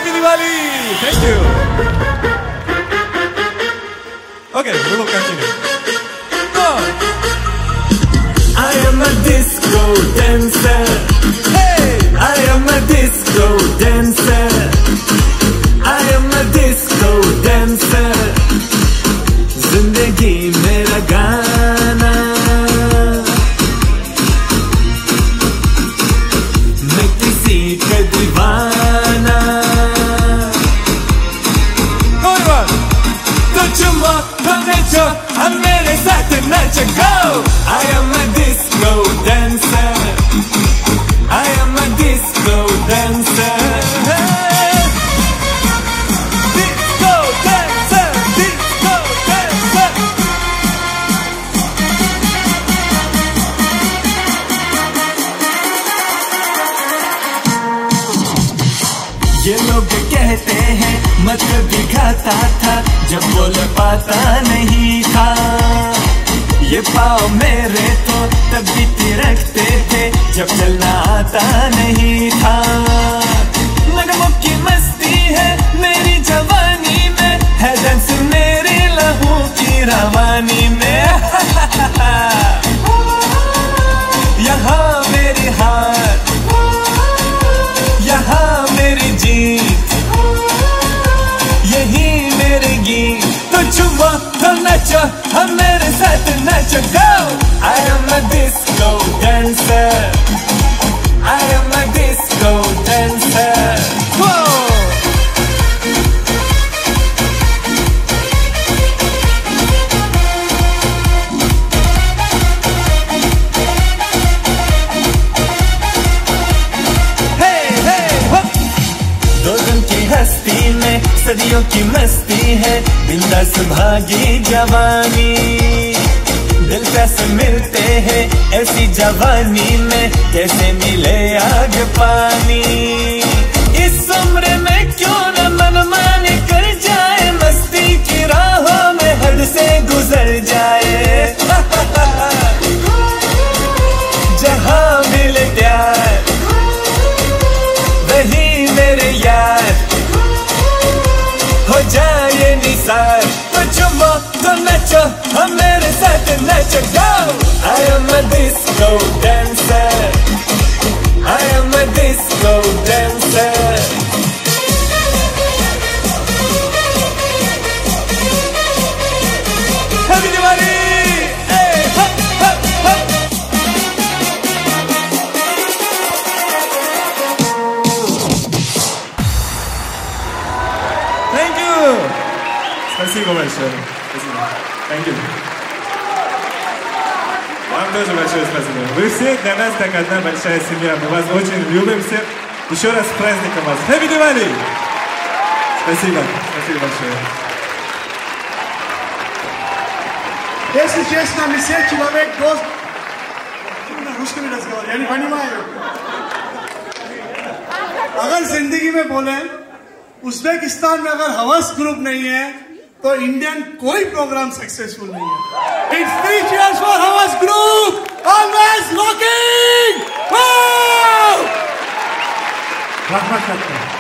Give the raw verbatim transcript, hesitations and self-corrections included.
Happy Diwali! Thank you. Okay, we will continue. Go on. I am a disco dancer. Hey! I am a disco dancer. I am a disco dancer. जिंदगी मेरा गाना, मैं किसी का दीवाना। Good one. तो चुम्मा तो नाचो, हम मेरे साथ नाचो, go! I am a disco dancer. I am a disco dancer. Disco dancer, disco dancer. ये लोग कहते हैं मतलब दिखाता था जब बोल पाता नहीं था। ये पाँव मेरे तो तब भी थिरकते थे जब चलना आता नहीं था। नगमों की मस्ती है मेरी जवानी में, है डांस मेरे लहू की रवानी में। यहाँ मेरी हार, यहाँ मेरी जीत, यही मेरे गीत। तो चुम्मा तो नाचो, हम मेरे साथ नाचो, go! I am a disco dancer. I am a disco dancer. Whoa! Hey, hey, hop! दो दिन की हस्ती में सदियों की मस्ती है, बिंदास भागी जवानी। दिल कैसे मिलते हैं ऐसी जवानी में, कैसे मिले आग पानी। इस उम्र में क्यों न मनमानी कर जाए, मस्ती की राहों में हद से गुजर जाए। जहाँ मिले प्यार वही मेरे यार, हो जाए निसार। तो चुम्मा तो नाचो, हम मेरे साथ नाचो, go! I am a disco dancer. I am a disco dancer. Happy Diwali! Hey, hop, hop, hop! Thank you! Спасибо большое. Спасибо. Thank you. Вам тоже большое спасибо. Вы все для нас как одна большая семья. Мы вас очень любим всех. Еще раз с праздником вас. Happy Diwali! Спасибо. Спасибо большое. Если честно, мы все человек гость. На русском разговариваю, я не понимаю. अगर जिंदगी में बोले उज्बेकिस्तान में अगर हवस ग्रुप नहीं है तो इंडियन कोई प्रोग्राम सक्सेसफुल नहीं है। It's three cheers for हवस ग्रुप, always rocking! Wow! रहमत करते हैं।